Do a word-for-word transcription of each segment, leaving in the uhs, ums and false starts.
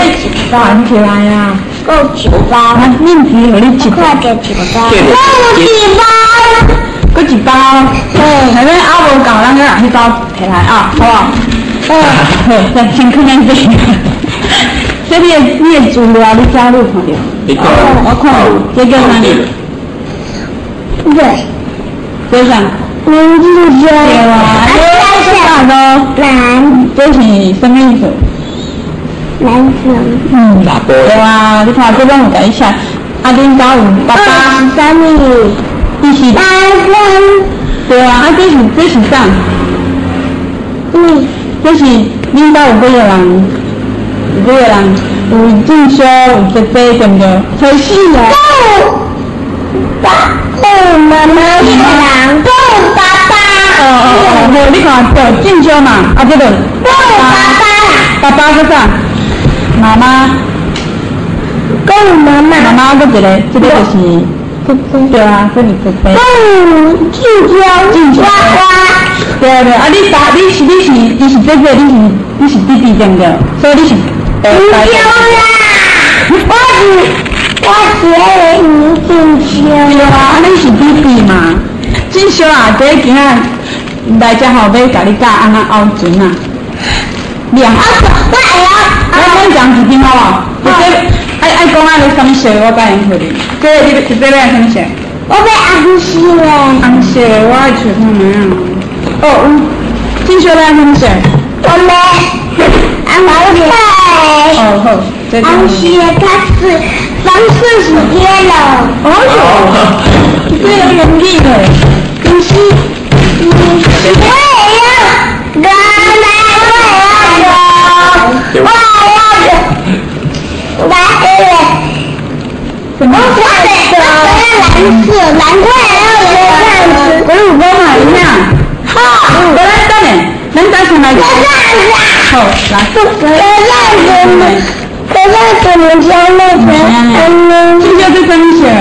一包， 还起来啊！ 够一包。 啊，面皮互你一包， 快点一包。够一包。 搁一包。嗯，下面啊无够，咱再拿迄包摕来啊，好不好？嗯，好，再先看咱这。这你的你的资料你加入看到？ 你看， 我看这叫啥名？ 对。 这啥？ 名字叫。 对啊，这是啥咯？ 蓝。 这是什么意思？ 蓝色。 嗯，对啊，你看这边有改一下，啊，恁家有爸爸。 什么？ 你是。 蓝色。 对啊，啊，这是这是啥？ 嗯。 这是恁家有几个人？有几个人？有正修，有姐姐，对不对？才是啊。 爸，有妈妈一个人，有爸爸。 哦哦哦，好，你看对正修嘛，啊，这个。 有爸爸。 爸爸是啥？妈妈。 有妈妈。 妈妈个一个，这个就是。对啊，这是姐姐。 有正修。正修。 对对，啊，你爸，你是你是你是姐姐，你是你是弟弟对不对？所以你是。 不要啦！我是我是那个女进修。 对啊，你是弟弟嘛？进修啊，这今仔来遮后要甲你教安怎熬船啊。两。啊， 我会啊。 我讲一遍好不好？这爱爱讲爱个什么色，我教你互你。这个你这个要什么色？ 我要红色的。 红色，我爱找看咩啊？哦，进修要什么色？ 我要红色。 哦好，这个。 红色它是黄色是 yellow。 哦哟，这个很厉害。 不是，嗯，我也要，我来我也要，我也要，我也要。 什么？ 我我的蓝色，蓝色要有样子。 我有讲嘛，有影。好，我来等下，咱再上来。好，来。 可让我们，可让我们家那个，嗯， 这叫做什么色？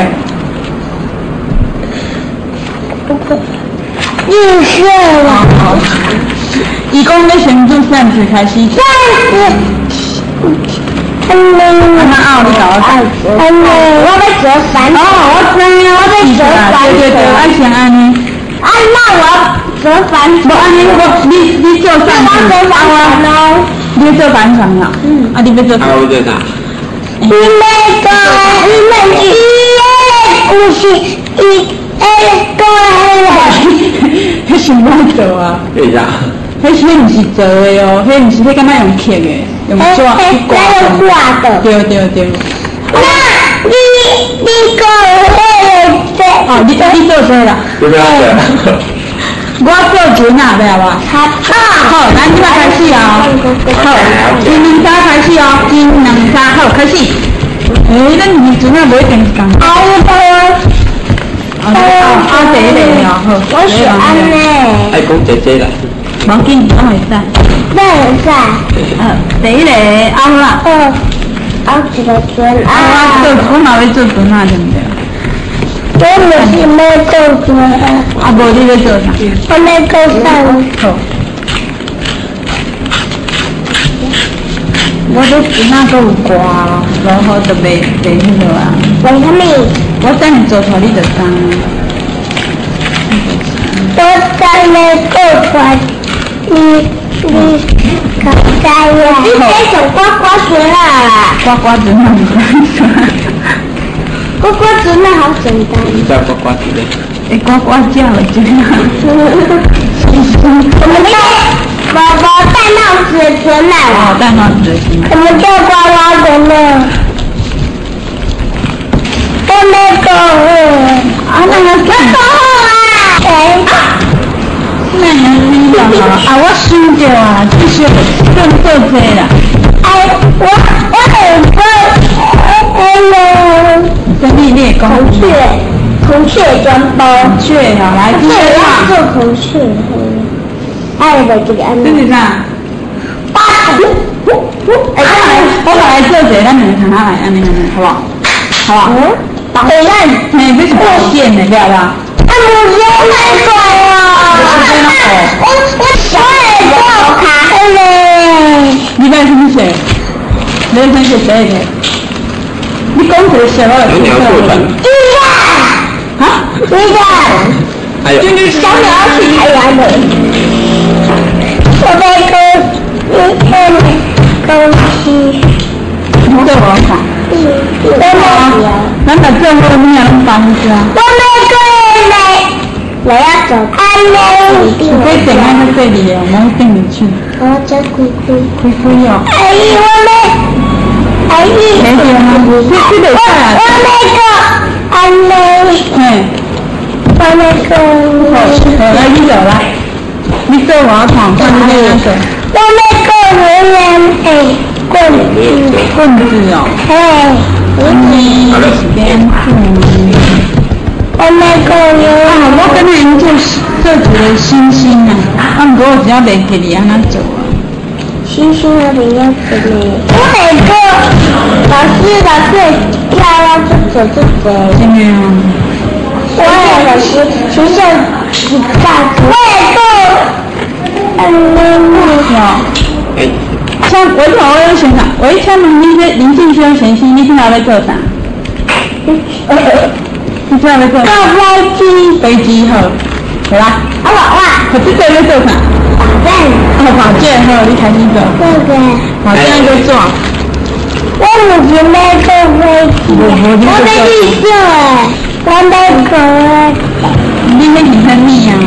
绿色啦。 伊讲要先做扇子开始。 扇子。嗯。 安那拗你搞我看。 嗯，我要折反。 哦，我知啊，我在折反。对对对，爱先安尼。 啊，那我折反。 无安尼，我你你做扇子。 我折反咯。 你要做反场啦。嗯。啊，你要做。 啊，我做啥？ 你那个，你们一夜故事一哎个。 迄是我做啊。 为啥？ 迄迄毋是做的哦，迄毋是迄敢若用刻的，用纸去挂。 用挂的。 对对对。 那你你个迄个这。 哦，你你做这啦。 不是啊。 我做船啊，对吧？ 好。 好，咱即摆开始啊。好，一两三开始哦，一两三好开始。诶，咱鱼船啊，无一定是共。 好的。 啊啊，第一个哦，好。 我喜欢呢。 爱讲姐姐啦。 无要紧，我会使。 那会使。 呃，第一个凹啦。 嗯。凹一个船啊。 我做，我嘛要做船啊，对不对？ 我唔是要做船啊。 啊，无你要做啥？ 我要做伞。 好。我都船啊，都有挂，然后就袂袂迄个啊。 为什么？ 我等你做出来，你就知。 我在那个船，你你可在呀？你这种呱呱船啦！ 呱呱船啊， 呱呱船那好简单。 你知道呱呱之类？ 会呱呱叫的真啊。 我们叫宝宝戴帽子的船啦。 哦，戴帽子的船。 我们叫呱呱船呢。我没狗。 啊，那个我狗啊！哎。 那你你啊，我输掉啊，就是更做这啦。 哎，我我很会，哎呦！ 跟你你讲。 孔雀，孔雀专包。 孔雀啊，来， 孔雀要做孔雀。爱的这个安。 这是啥？ 八。 哎，我来，我来做这，咱两个看下来，安尼安尼，好不好？好不好？嗯。哎，咱嘿，这是保险的，对吧？ 啊，不是那个啊！我我小耳朵卡了嘞。 你买什么色？ 雷声是谁的？你讲这个小孩有鸟做饭。 对呀。 啊？ 对的。 还有。 就是小鸟是太阳的。我在跟一天东西。 你对我讲。 嗯。对吗？ 咱把最后面放是啊。 我没对嘞。我要走开嘞！ 你可以点按在这里，我们会进去。 我要叫龟龟， 龟龟哦。 阿姨，我没，阿姨， 没点吗？你这得看。 我那个，阿妹， 嗯。 我那个， 好，来你走啦。你做我闯看那个。 我那个人人哎，棍子， 棍子哦。 哎， 你边裤。 我那个人啊，我跟人做做几个星星啊，啊，不过我只要袂给你安那做啊。 星星那边要怎么？我那个老师老师叫我做做做做。 真的啊。 我也老师学校几大组。我也做，嗯，那有。像我听我有想想，我一听问你这林静轩先生，你听他在做啥？呃呃。你知道在做啥？ 飞机， 飞机好，好啦。 好不哇？ 可是这在做啥？ 保证。 哦，保健好，你开始做。 对对。 保健在做。 我以前没做飞机，我没去做哎，我没做哎。 你那挺很密啊。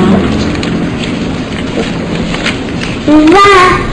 你吧？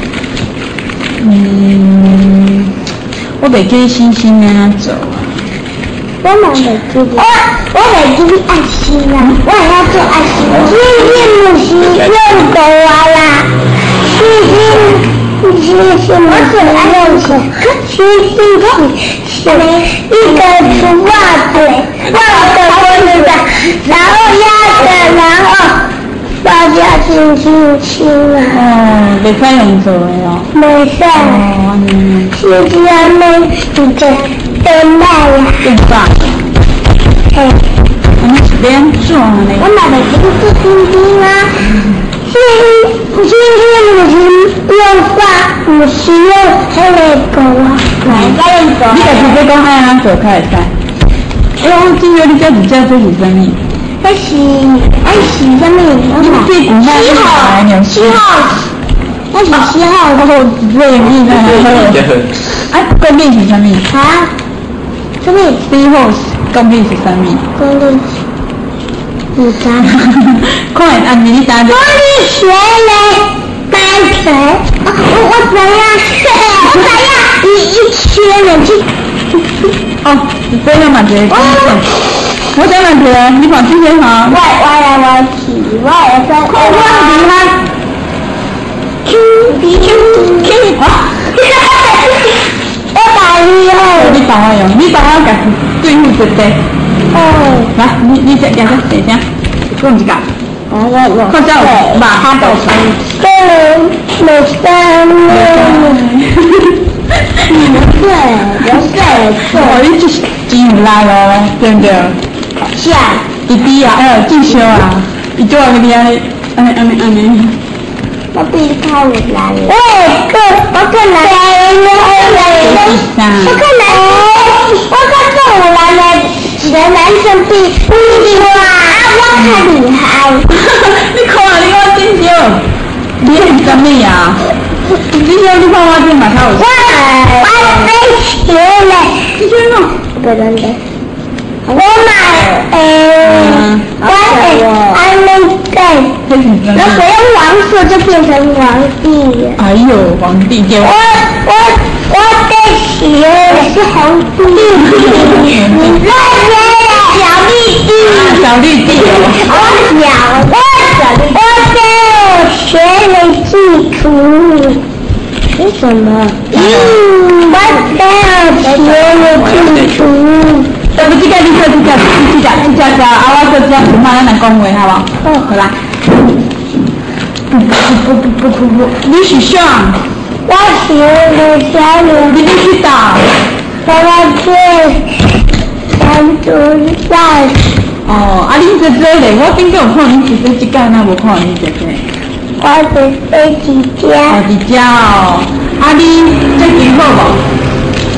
嗯，我袂记星星安怎做。 我嘛袂记得，我我袂记爱心啊，我也要做爱心。星星不是用狗啊啦，星星星星不是用手，星星是是一个竹袜子，袜子脖子的，然后压着，然后大家轻轻轻啊。 哦，袂使用做的哦。 没事。 哦，嗯。 是这样没比较。变卖呀！ 变大。 哎， 我们这边做呢。 我买的这个是星星啊，星星星五十用发，五十用黑雷狗啊，哪一个用狗？ 你家直接讲爱安做开会使。哎，我今日你这直接这是什么？ 这是这是什么？ 你屁股那是哪一年？ 七号，那是七号。 哦，这你那还啊，公历是什么？ 啊？什么？ 七号公历是什么？ 公历不知道。 看下按你答的。 公历学嘞，单纯。我我怎样？我怎样？一一圈人去。 哦，这样嘛这个。我讲问题啊，你放之前哈。 我我来我去，我来说。我我你看。Q Q Q 啊！我打你哦。 你帮我用，你帮我改对付这个。哦。来，你你这两个谁先？讲一个。 我我我。 看下我把它倒出来。 对，没事没。对，有事有哦，你这真有力咯，对不对？ 是啊。 弟弟啊，哎呦，进修啊，伊做个你安尼，安尼安尼安尼。 我比你太有来了。我也个，我更来了，我更来了，我更更有来了。几个男生比比我啊，我太厉害。 你看你我真少，你是什么呀？你说你看我这马上有。 我我没学嘞。 你学什么？ 不能的。我买诶，我诶，安利盖。那不用黄色就变成皇帝了。 哎呦，皇帝给我。 我我我在学的是皇帝。那些小绿地。 小绿地。 我小我我在学的基础。为什么？嗯，我在学的基础。 要不这个你做这个，这个这个个，啊我做这个不怕咱来讲话好不？哦，好啦。不不不不不不，你是啥？ 我学的小女。 你你去打？ 我要去山猪赛。 哦，啊你这这嘞，我顶个有看你是做这个，那无看你这个。 我是飞机家。 哦，伫遮哦，啊你这挺好无？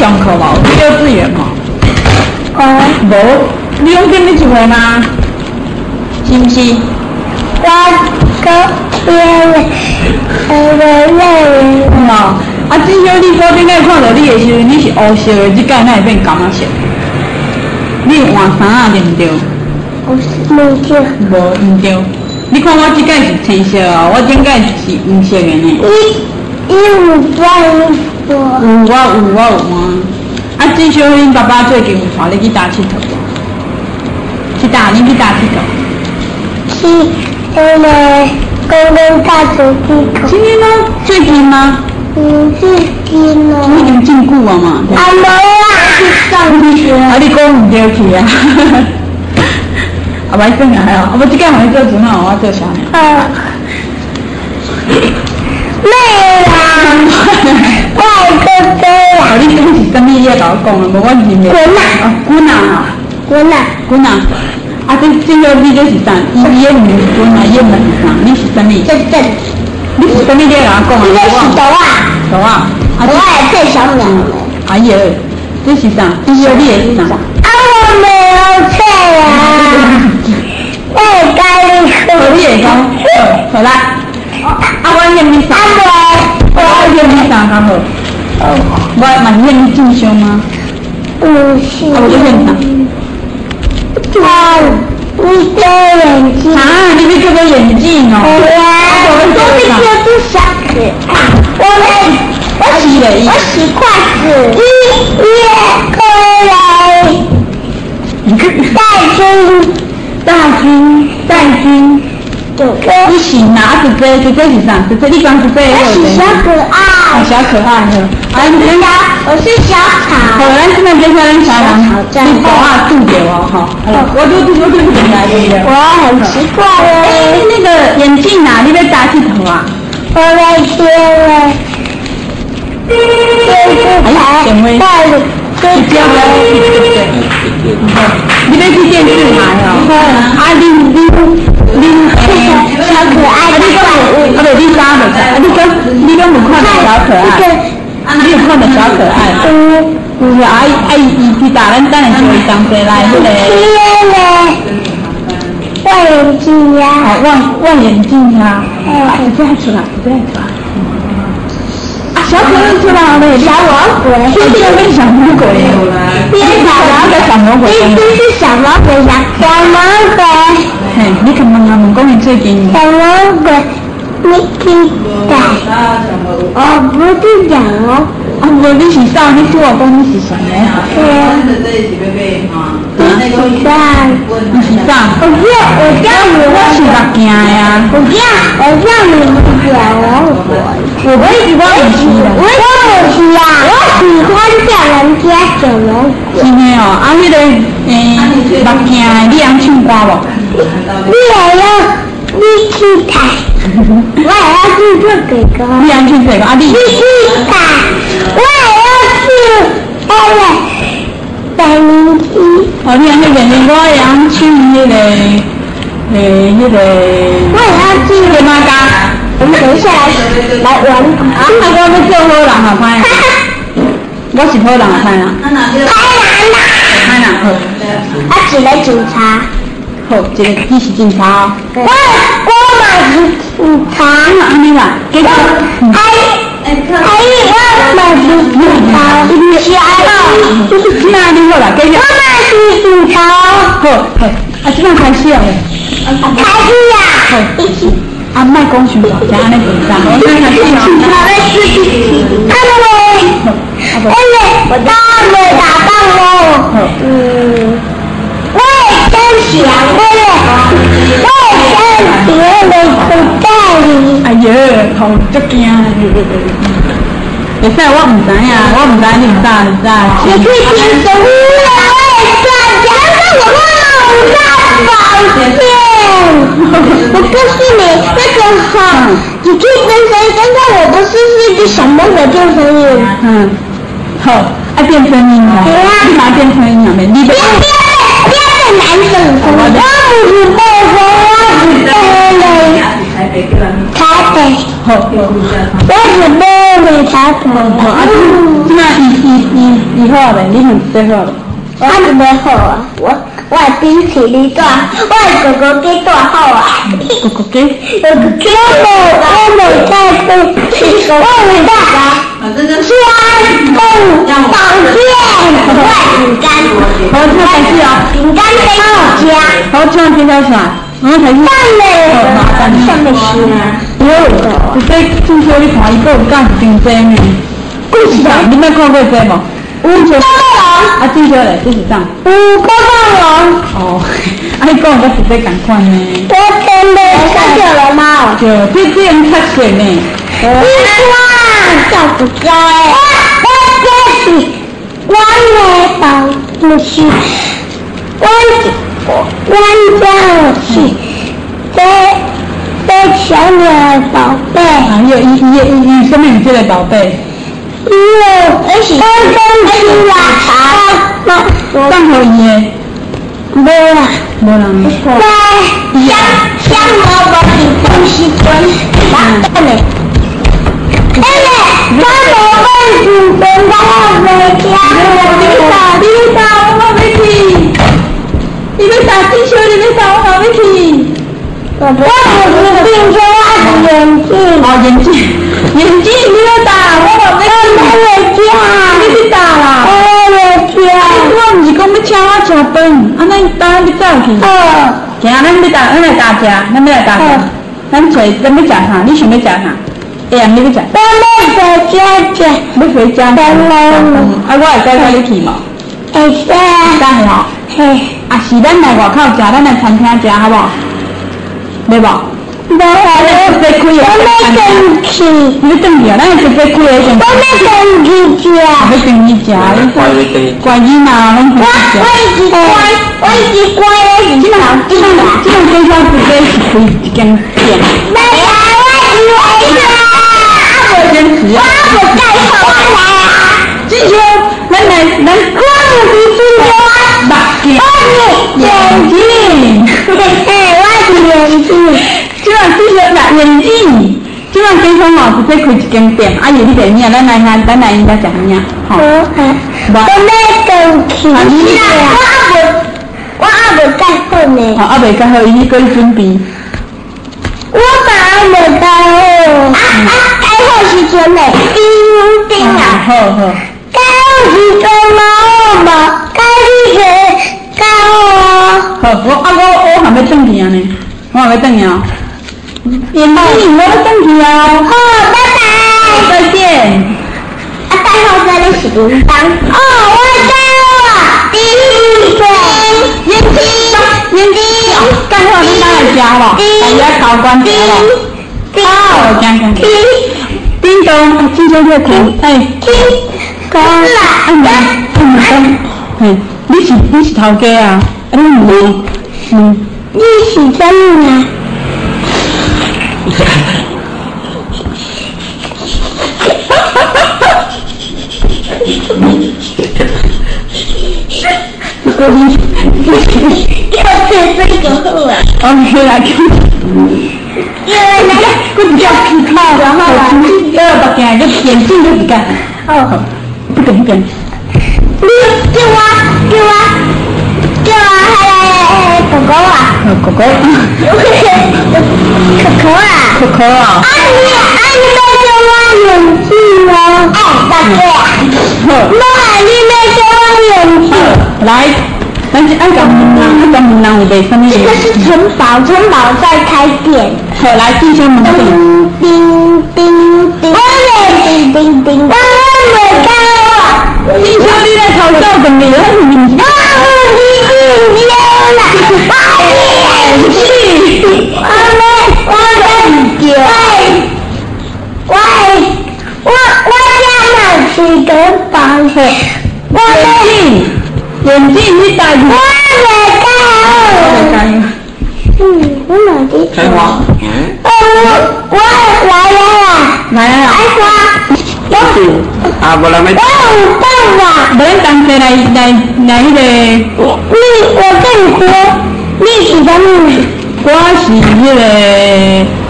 上课无？你幼稚园无？ 我无，你用跟你一回吗？是不是？ 我个边的呃个类哦，啊，至少你嗰顶个看到你的时阵，你是黑色的，即摆哪会变甘仔色？你换衫啊，对毋对？ 我是没就无毋对，你看我即摆是青色啊，我顶摆是黄色的呢。 一一五八一有我有我有啊，啊，至少恁爸爸最近有带你去打佚佗无？去打，你去打佚佗？ 去那个公共大球机口。 今天呢？最近吗？ 嗯，最近呢。 你已经进顾啊嘛？ 啊没啦，去上学。 啊，你讲毋对去啊？啊，歹算啊，还好，啊，无即摆互你做船啊，我做啥呢？ 啊。妹啦，外哥哥啦。 哦，你讲是啥物？你要甲我讲啊，无我是袂。 滚啦！ 啊，滚啊！ 滚啦！ 滚啊！啊，这这个你这是啥？伊伊个名滚啊，伊个名是啥？你是啥物？ 这这。 你是啥物？你要甲我讲啊？ 你这是头啊！ 头啊！ 头啊也太小鸟了。 哎呀，这是啥？这是你的是啥？ 啊，我没有菜啊！我也该你说。 你会讲？好啦。啊，我念你啥？ 啊对， 我念你啥较好？我嘛念你进修吗？ 不是。 啊，我就念啥？ 啊，你戴眼镜。 啊，你别叫我眼镜哦。 对呀，我这个是小可爱。我们，我洗，我洗筷子。一月二来。带军， 大军，带军。你是拿着这，这这是啥？这这你讲是这个。 我是小可爱。 小可爱的。 啊，你小，我是小草。 好，咱现在接下来小狼，你手啊住着哦，哈。我就我就不来了。 我很奇怪哦。 哎，那个眼镜啊，你要打几头啊？ 我来接了。电视台带了。不要不要， 你要去电视台哦。啊，你你你诶， 小可爱的怪物。 啊，对，你啥的？啊，你讲你讲有看到小可爱？啊，你有看到小可爱？嗯，就是啊，啊，伊去打咱等下就伊同齐来迄个。 天嘞！望远镜呀。 哦，望望远镜呀。啊，直接出来，直接出来。小可爱出来了， 小魔鬼， 这个跟小魔鬼， 边小魔鬼， 小魔鬼， 这是小魔鬼呀，小魔鬼。 嘿，你看问下问讲你最近。 小魔鬼，你听的？哦，不是讲哦。 啊，无你是啥？你拄我讲你是啥呢？ 对。你是啥？ 你是啥？ 我叫我叫你， 我是目镜呀。 我叫我叫你小魔鬼。 我不是我不是的， 我不是啊，我喜欢叫人家小魔鬼。 是的哦，啊，迄个诶，目镜的，你晓唱歌无？ 你也要你去弹，我也要去做哥哥。 你晓唱这个啊？你你去弹，我也要去那个百灵机。 哦，你晓那个，我也晓唱迄个诶，迄个。 我也要去什么歌？ 我们等一下来来玩啊！我要做好人好歹啊！我是好人好歹啊！ 太难啦！ 太难好。 啊，一个警察。 好，一个你是警察哦。 我我嘛是警察。 安尼啦，结果还还我嘛是警察。是啊哦。 就是那你好啦，继续。 我嘛是警察。 好，好，啊，即摆开始啊。 开始呀！ 好，一起。啊，莫讲伤大声，安尼紧张。我先开始啊。 好的，是是是。看到没？哎呀，我大没打到哦。嗯，我也真想过了，我也想别人口袋里。 哎呀，好足惊！会使我唔知影，我唔知你唔知，你知？ 你去听什么了？我也算，假如我忘大保健。我告诉你，那个哈，你可以分声音，刚刚我不是是一个小魔鬼变声音。 嗯，好，爱变声音哦。 对啊。 你把它变声音了没？你不要不要不要再男生声，我不是变声，我是变嘞。台台北。 好， 我是买的台北。 好啊，那以以以以后嘞，你很最后嘞。 我是买好啊，我我冰淇淋大，我哥哥给大好啊。 哥哥给。 哥哥给我我没在乎，我没大家。酸冻保健外饼干。 好，这开始啊。 饼干给我加。 好，这样介绍起来。然后开始。 上面上面是有的。 就这听说你看伊个有干真正的。故事啊，你捌看过这无？ 有高龙。 啊，这些嘞，这是啥？ 有高龙。 哦，啊，你讲个是这共款呢？ 我真的看到了吗？ 对，这这样较水呢。 哇，叫不该。我我这是我的宝，不是我我家是这这小鸟的宝贝。 啊，有伊伊伊伊什么你这个宝贝？ 因为我是刚刚出来啊， 放好伊的。 没啦， 无人。 在香香萝卜的东西村，哪个呢？哎嘞，香萝卜是等到我回家了。 你打你打我冇要去，你要打地球，你要打我冇要去。 我不是病，说我是眼镜。 哦，眼镜，眼镜你要打，我冇要去。 我回家。 你去打啦？ 我回家。 我唔是讲要请我吃饭，啊，咱等你走去。 哦。 行，咱要打，咱来打食，咱要来打食。咱找，咱要食啥？你想要食啥？哎呀，你要食？ 我要回家吃。 要回家？ 当然了。 啊，我会带你去无？ 会使。 带吼。 嘿。 啊，是咱来外口食，咱来餐厅食，好不好？要无？ 无啊，我直接开的。 我要回去。 你要转去啊？咱直接开的先。 我要回去吃。 要转去食，你乖囡仔，咱回去食。 我一直乖，我一直乖的是老弟啦。 这样介绍直接是开一间店。 来来，我以为啦。 我坚持啊。 我不带头来啊。 这些，咱来，咱我不是我。 目镜。眼镜。 嘿，我是眼镜。 这样这些那眼镜，这样介绍哦，直接开一间店。阿姨，你点咩？咱来看，咱来应该食咩？好。 我要回去。我阿不，我阿不带好呢。 好，阿未介好，伊去准备。 我把阿未带好。啊啊，带好时阵嘞，叮叮啊。 好好。 带好时阵嘛，无带你去带哦。 好，我啊我我还没转去啊呢，我还没转去啊。眼镜，我要转去啊。 好，拜拜。 再见。 啊，带好这里是铃铛。哦，我带了。叮叮眼睛眼睛。 带好铃铛来吃好不好？大家考官吃好不好？好，讲讲。叮叮咚，今天在听，哎。 叮咚啦。 按钮，按钮灯。嘿，你是你是头家啊？啊，你唔是？嗯。 你是怎啊？ 我你要吃这个好啊！ 哦，回来去。 因为那个我叫去靠，然后啦，呃，把眼个眼镜就是干。哦，不跟不跟。 你叫我叫我叫我还狗狗啊！ 狗狗。 可可啊！ 可可啊！ 啊你啊你没叫我眼镜哦！哎，大哥，妈，你没叫我眼镜。 来，咱是按照闽南，按照闽南有卖什么？ 这个是城堡，城堡在开店。 好，来进香门店。 叮叮叮，我来叮叮叮，我来到我。 进香你来偷笑的你，那是你。 啊，你你溜了，我演戏，我没我在丢。喂我我家那是个房子，我眼镜，眼镜你戴住。 我来到。嗯，我哪里？ 开花。 呃，我我来了。 来啊！ 开花。 啊，不然没。 我有蛋啊！ 不然当时来来来那个。 你我跟你说，你是什么？ 我是那个，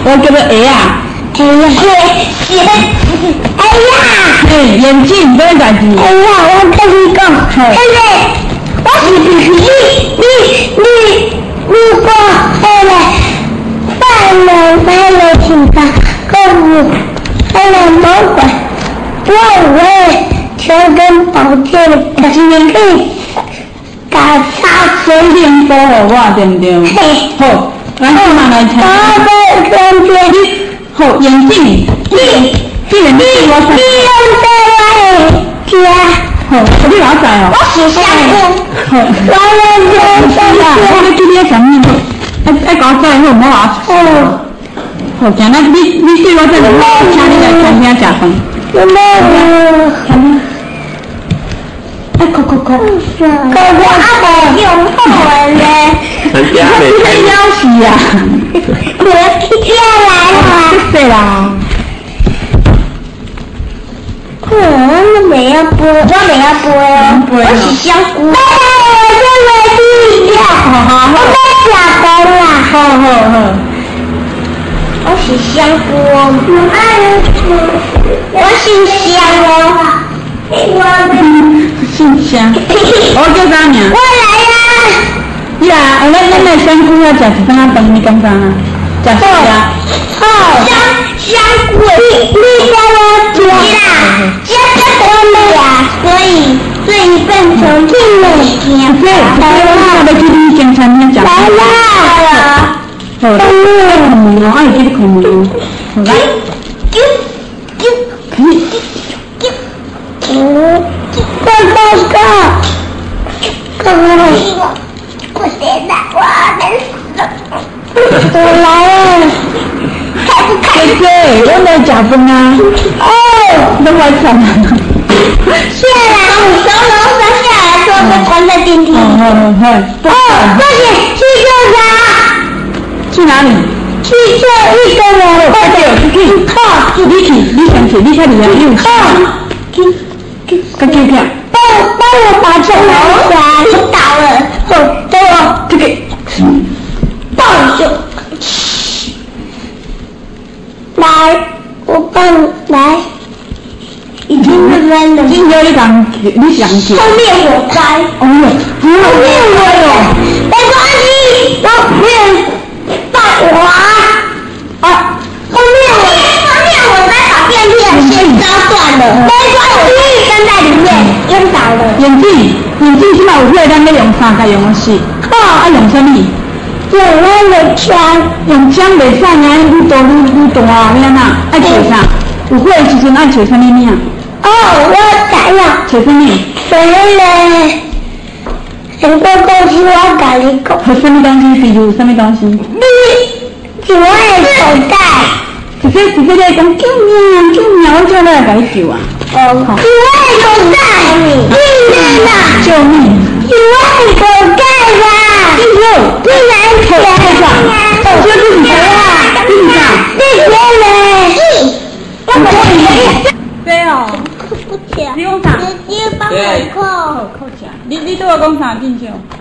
我叫做鞋啊。 哎呀，鞋鞋，哎呀！ 哎，眼镜不要代志。 哎呀，我跟你讲，现在我是不是你你你如果后来犯了犯了警察，可是犯了魔鬼，我会求跟保健的，今天可以打杀水灵保护我，对不对？ 嘿， 好，咱今晚来猜。 我的感觉。 好，眼镜，你你眼镜我猜。 你用在我的家。 好，你老知哦。 我是香菇。 好， 我认真是啊，我咧今天上面，爱爱搞仔好，唔好话。哦。好，今仔你你对我这里，我请你来餐厅食饭。 妈妈。 餐厅。哎，快快快！ 可是阿伯用好嘞。 人家没开消息呀。 我要来了。 对啦。 嗯，我没要播，我没要播哦。我是香菇。哎，我这个第一条，我在假包啦。 好好好。 我是香菇哦。我姓香哦。我姓香。我叫啥名？ 我来啦。 呀，咱咱来香菇要食一顿啊饭，你讲啥啊？食啥呀？ 哦，香香菇，你你在我家啦，家在多美呀，所以所以变成另外一天。 对，来啦，要去你间餐厅食。 来啦。 好，爱开门哦，爱记得开门哦。好来。 啾啾可以。 啾。嗯，哥哥哥，哥哥，我现在我很死，我来了。 姐姐，我来食饭啊！哦，都来吃啊！ 下来，我从楼上下来之后就关在电梯。 哦哦哦。 哦，快点去救他！ 去哪里？ 去救一个人。 快点，去！好，你去，你先去，你看你要用。好。去去，快去看。 帮我帮我把车拿下来，我倒了。好，等我这个。 抱住。来，我帮你来。已经扔了。 今天你讲，你想去。 后面火灾。 哦哟，后面我哟。 没关系，我面爆我啊！后面我后面我在把电梯的线烧断了。没关系，跟在里面晕倒了。 眼镜，眼镜起码有会咱要用三个用的是。哦，爱用什么？ 用我的枪。 用枪袂使啊，愈大愈愈大啊，要安怎？爱找啥？有火的时阵爱找什么物啊？ 哦，我知了。 找什么？ 所以咧，很多东西我跟你讲。 和什么东西？比如什么东西？ 你，是我的口袋。 直接直接在讲救命救命，我叫来甲你救啊！ 哦，是我的口袋。你呢啦？ 救命！ 是我的口袋啦。 你有？ 你来看看。 我说这是谁啊？这是啥？ 这些人。我可以。 对哦。 不讲。 你讲啥？ 直接帮我扣。 扣起来。你你对我讲啥？进去。